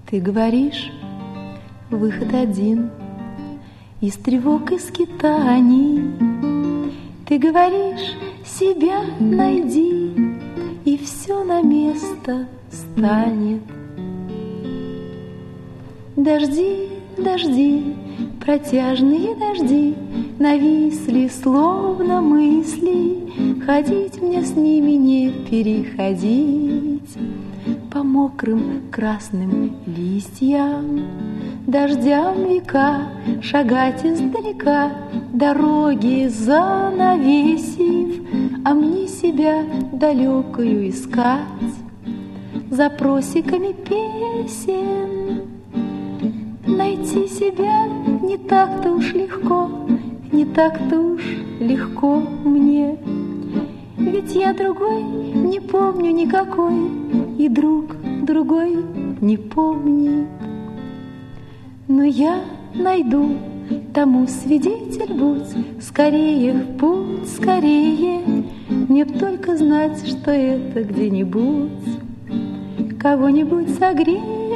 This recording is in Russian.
Ты говоришь, выход один из тревог и скитаний. Ты говоришь, себя найди, и все на место станет. Дожди, дожди, протяжные дожди нависли, словно мысли. Ходить мне с ними не переходить по мокрым красным листьям. Дождям века шагать издалека, дороги занавесив, а мне себя далекую искать за просеками песен. Найти себя не так-то уж легко, не так-то уж легко мне. Ведь я другой не помню никакой, и друг другой не помнит. Но я найду, тому свидетель будь, скорее в путь, скорее. Мне б только знать, что это где-нибудь кого-нибудь согреет.